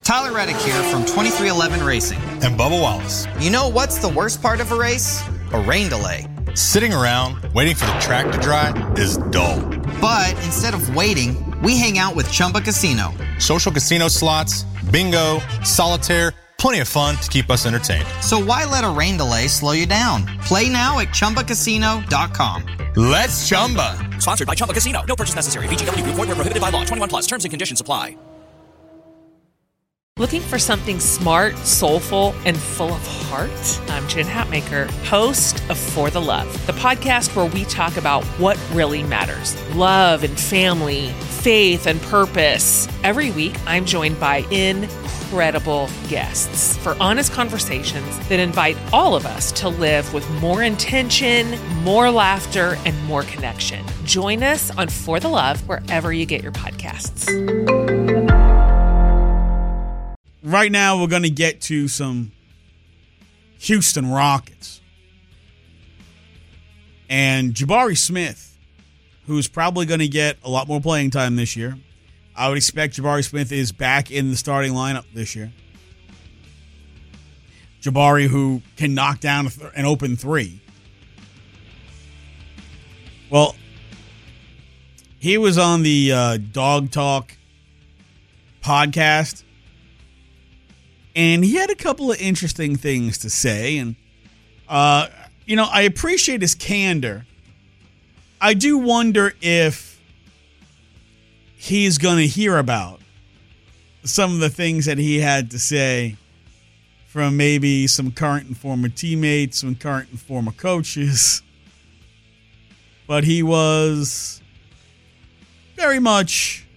Tyler Reddick here from 2311 Racing. And Bubba Wallace. You know what's the worst part of a race? A rain delay. Sitting around waiting for the track to dry is dull. But instead of waiting, we hang out with Chumba Casino. Social casino slots, bingo, solitaire, plenty of fun to keep us entertained. So why let a rain delay slow you down? Play now at ChumbaCasino.com. Let's Chumba. Sponsored by Chumba Casino. No purchase necessary. VGW Group. Void where prohibited by law. 21 plus. Terms and conditions apply. Looking for something smart, soulful, and full of heart? I'm Jen Hatmaker, host of For the Love, the podcast where we talk about what really matters. Love and family, faith and purpose. Every week, I'm joined by incredible guests for honest conversations that invite all of us to live with more intention, more laughter, and more connection. Join us on For the Love wherever you get your podcasts. Right now, we're going to get to some Houston Rockets. And Jabari Smith, who's probably going to get a lot more playing time this year. I would expect Jabari Smith is back in the starting lineup this year. Jabari, who can knock down an open three. Well, he was on the Dog Talk podcast. And he had a couple of interesting things to say. And, I appreciate his candor. I do wonder if he's going to hear about some of the things that he had to say from maybe some current and former teammates, some current and former coaches. But he was very much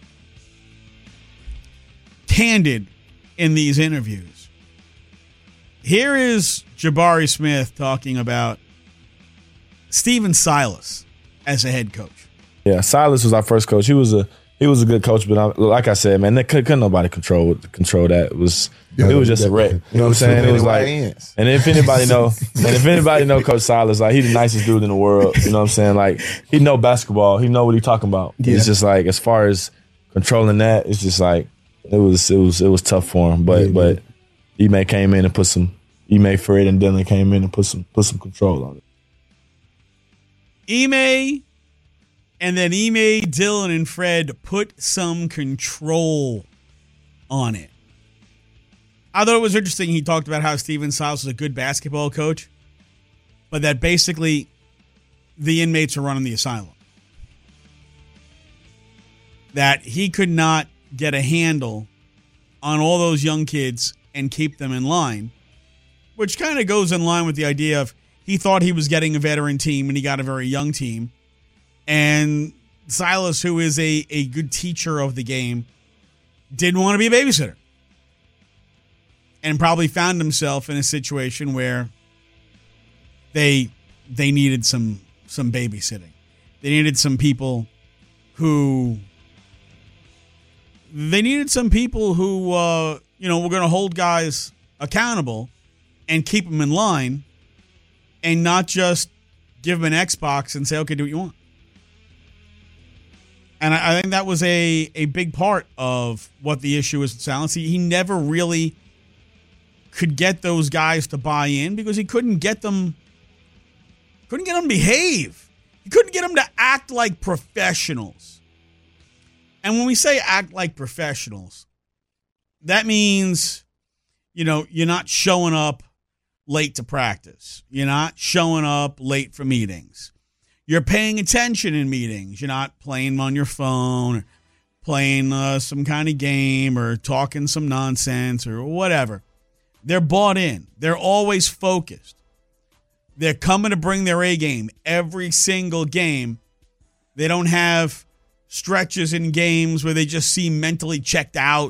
candid in these interviews. Here is Jabari Smith talking about Stephen Silas as a head coach. Yeah, Silas was our first coach. He was a good coach, but like I said, man, couldn't nobody control that. It was just a wreck. You know what I'm saying? It was like, and if anybody know Coach Silas, like, he's the nicest dude in the world. You know what I'm saying? Like, he know basketball. He know what he's talking about. Yeah. It's just like, as far as controlling that, it's just like, it was tough for him, but Ime came in and Fred and Dylan came in and put some control on it. Ime, and then Ime, Dylan, and Fred put some control on it. I thought it was interesting. He talked about how Stephen Silas was a good basketball coach, but that basically the inmates are running the asylum. That he could not get a handle on all those young kids and keep them in line, which kind of goes in line with the idea of he thought he was getting a veteran team and he got a very young team. And Silas, who is a good teacher of the game, didn't want to be a babysitter and probably found himself in a situation where they needed some babysitting. They needed some people who were going to hold guys accountable and keep them in line and not just give them an Xbox and say, okay, do what you want. And I think that was a big part of what the issue is with Silas. He never really could get those guys to buy in because he couldn't get them to behave. He couldn't get them to act like professionals. And when we say act like professionals, that means, you're not showing up late to practice. You're not showing up late for meetings. You're paying attention in meetings. You're not playing on your phone or playing some kind of game or talking some nonsense or whatever. They're bought in. They're always focused. They're coming to bring their A game every single game. They don't have stretches in games where they just seem mentally checked out.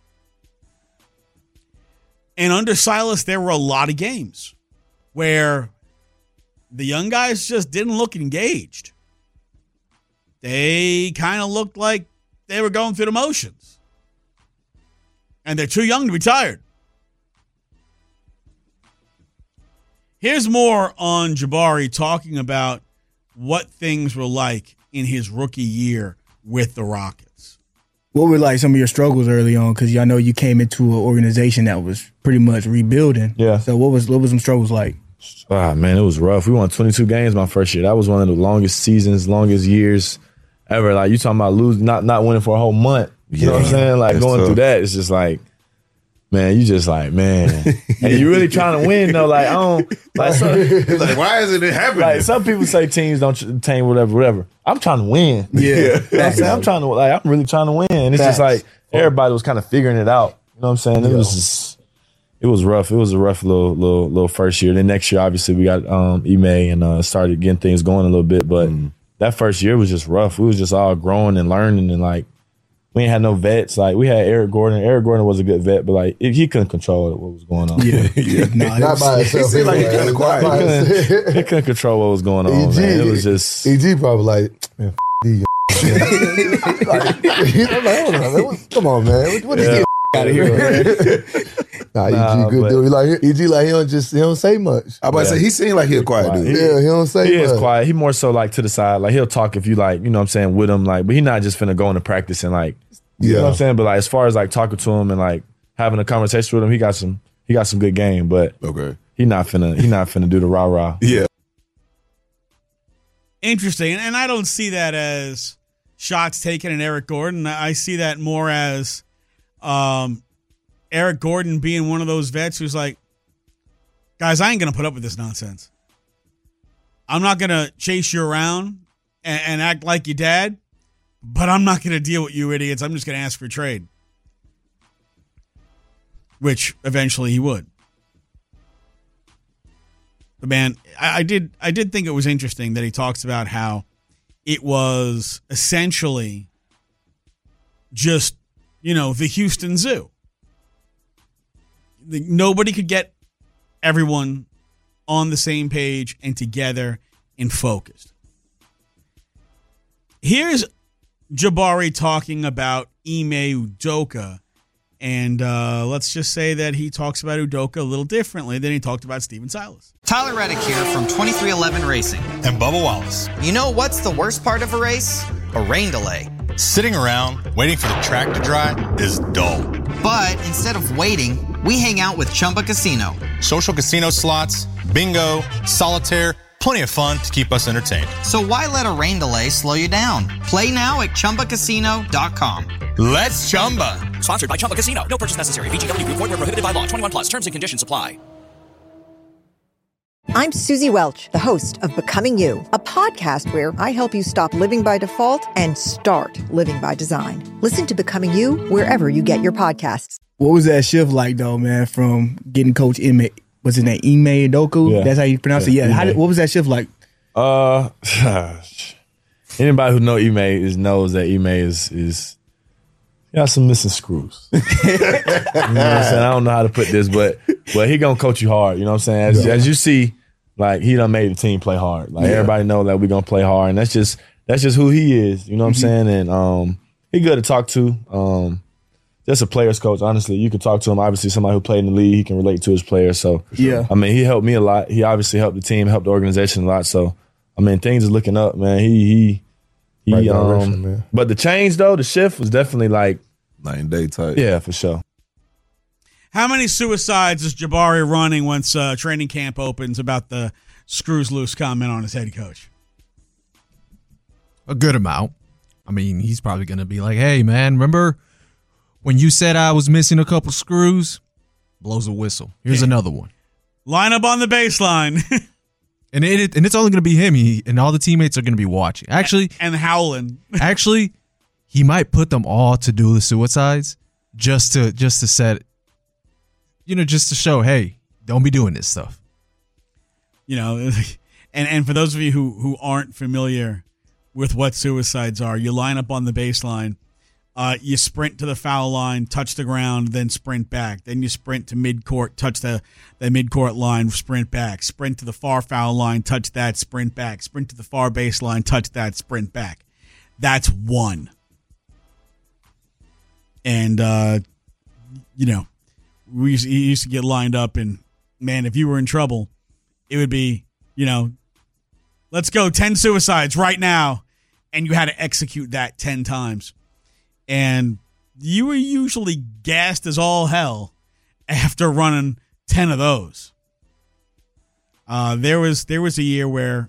And under Silas, there were a lot of games where the young guys just didn't look engaged. They kind of looked like they were going through the motions. And they're too young to be tired. Here's more on Jabari talking about what things were like in his rookie year with the Rockets. What were like some of your struggles early on? Because I know you came into an organization that was pretty much rebuilding. Yeah. So what was some struggles like? Ah, man, it was rough. We won 22 games my first year. That was one of the longest seasons, longest years ever. Like, you talking about losing, not winning for a whole month. You know what I'm saying? Like, going through that, it's just like, man, you just like, man. And you really trying to win, though. Like, I don't, like, like, why isn't it happening? Like, some people say teams don't attain whatever. I'm trying to win. Yeah. You know what I'm saying? I'm really trying to win. And it's just like, everybody was kind of figuring it out. You know what I'm saying? It was rough. It was a rough little first year. Then next year, obviously, we got Ime and started getting things going a little bit. But that first year was just rough. We was just all growing and learning, and like, we ain't had no vets. Like, we had Eric Gordon. Eric Gordon was a good vet, but like, he couldn't control what was going on. Not by himself. He seemed like he kind of quiet. He couldn't control what was going on. Man. It was just EG probably like, man, these. I'm like, hold on, man. Come on, man. What is this out of here? EG good dude. EG he don't say much. I about to say he seemed like he a quiet dude. He don't say much. He is quiet. He more so like to the side. Like, he'll talk if you like, you know what I'm saying, with him. Like, but he not just finna go into practice and like, you know what I'm saying. But like, as far as like talking to him and like having a conversation with him, he got some good game. But he not finna do the rah rah. Yeah. Interesting, and I don't see that as shots taken at Eric Gordon. I see that more as Eric Gordon being one of those vets who's like, guys, I ain't going to put up with this nonsense. I'm not going to chase you around and act like your dad, but I'm not going to deal with you idiots. I'm just going to ask for a trade. Which eventually he would. But man, I did think it was interesting that he talks about how it was essentially just, the Houston Zoo. Nobody could get everyone on the same page and together and focused. Here's Jabari talking about Ime Udoka, and let's just say that he talks about Udoka a little differently than he talked about Steven Silas. Tyler Reddick here from 2311 Racing. And Bubba Wallace. You know what's the worst part of a race? A rain delay. Sitting around waiting for the track to dry is dull. But instead of waiting, we hang out with Chumba Casino. Social casino slots, bingo, solitaire, plenty of fun to keep us entertained. So why let a rain delay slow you down? Play now at ChumbaCasino.com. Let's Chumba. Sponsored by Chumba Casino. No purchase necessary. VGW Group. Void where prohibited by law. 21 plus. Terms and conditions apply. I'm Susie Welch, the host of Becoming You, a podcast where I help you stop living by default and start living by design. Listen to Becoming You wherever you get your podcasts. What was that shift like, though, man, from getting Coach Ime? Was his name Ime Udoka? Yeah. That's how you pronounce it? Yeah. What was that shift like? Anybody who know Ime knows that Ime is got some missing screws. You know what I'm saying? I don't know how to put this, but he gonna coach you hard. You know what I'm saying? As you see, like, he done made the team play hard. Like, everybody know that we gonna play hard, and that's just who he is. You know what I'm saying? And he good to talk to. Just a player's coach, honestly. You can talk to him. Obviously, somebody who played in the league, he can relate to his players. So, I mean, he helped me a lot. He obviously helped the team, helped the organization a lot. So, I mean, things are looking up, man. Right direction, man. But the change, though, the shift was definitely like night and day type. Yeah, for sure. How many suicides is Jabari running once training camp opens about the screws loose comment on his head coach? A good amount. I mean, he's probably going to be like, hey, man, remember when you said I was missing a couple screws? Blows a whistle. Here's another one. Line up on the baseline. And it's only going to be him. And all the teammates are going to be watching. Actually, and howling. Actually, he might put them all to do the suicides just to set, just to show, hey, don't be doing this stuff. And for those of you who aren't familiar with what suicides are, you line up on the baseline, you sprint to the foul line, touch the ground, then sprint back. Then you sprint to midcourt, touch the midcourt line, sprint back. Sprint to the far foul line, touch that, sprint back. Sprint to the far baseline, touch that, sprint back. That's one. And, he used to get lined up, and, man, if you were in trouble, it would be, let's go 10 suicides right now. And you had to execute that 10 times. And you were usually gassed as all hell after running 10 of those. There was a year where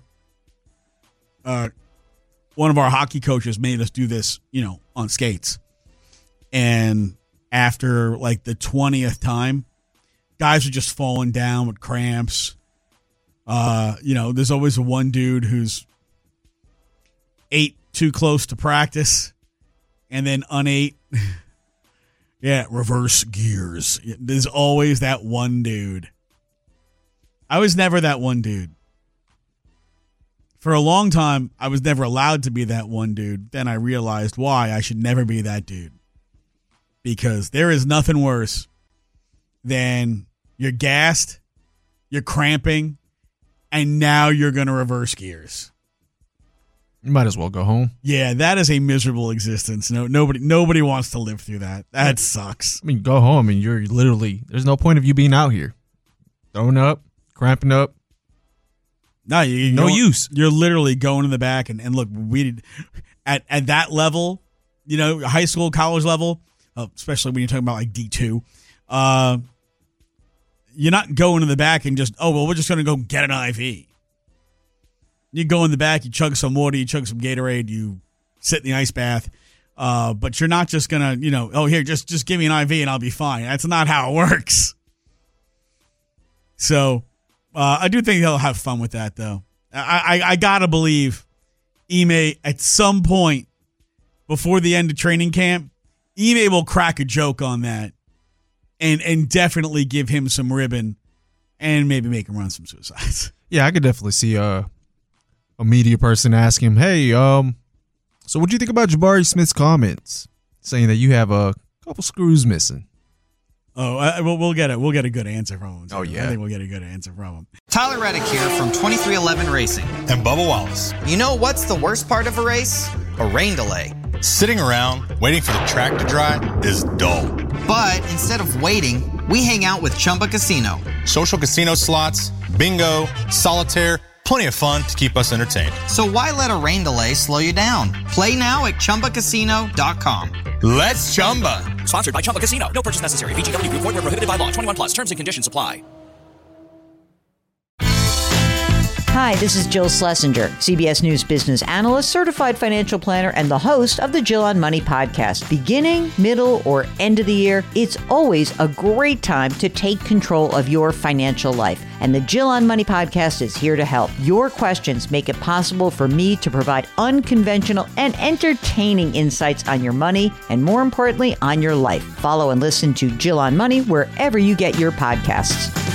one of our hockey coaches made us do this, on skates. And after like the 20th time, guys are just falling down with cramps. There's always one dude who's ate too close to practice and then unate. Yeah, reverse gears. There's always that one dude. I was never that one dude. For a long time, I was never allowed to be that one dude. Then I realized why I should never be that dude. Because there is nothing worse than you're gassed, you're cramping, and now you're going to reverse gears. You might as well go home. Yeah, that is a miserable existence. Nobody wants to live through that. That sucks. I mean, go home and you're literally, there's no point of you being out here. Throwing up, cramping up. No, no use. You're literally going in the back and look, we at that level, high school, college level, especially when you're talking about like D2, you're not going in the back and just, we're just going to go get an IV. You go in the back, you chug some water, you chug some Gatorade, you sit in the ice bath, but you're not just going to, here, just give me an IV and I'll be fine. That's not how it works. So I do think he'll have fun with that, though. I got to believe Ime, at some point before the end of training camp, Ime will crack a joke on that and definitely give him some ribbon and maybe make him run some suicides. Yeah, I could definitely see a media person ask him, hey, so what do you think about Jabari Smith's comments saying that you have a couple screws missing? Oh, we'll get it. We'll get a good answer from him. Oh, yeah. I think we'll get a good answer from him. Tyler Reddick here from 2311 Racing. And Bubba Wallace. You know what's the worst part of a race? A rain delay. Sitting around waiting for the track to dry is dull. But instead of waiting, we hang out with Chumba Casino. Social casino slots, bingo, solitaire, plenty of fun to keep us entertained. So why let a rain delay slow you down? Play now at ChumbaCasino.com. Let's Chumba. Sponsored by Chumba Casino. No purchase necessary. VGW Group. Void where prohibited by law. 21 plus. Terms and conditions apply. Hi, this is Jill Schlesinger, CBS News business analyst, certified financial planner, and the host of the Jill on Money podcast. Beginning, middle, or end of the year, it's always a great time to take control of your financial life. And the Jill on Money podcast is here to help. Your questions make it possible for me to provide unconventional and entertaining insights on your money and, more importantly, on your life. Follow and listen to Jill on Money wherever you get your podcasts.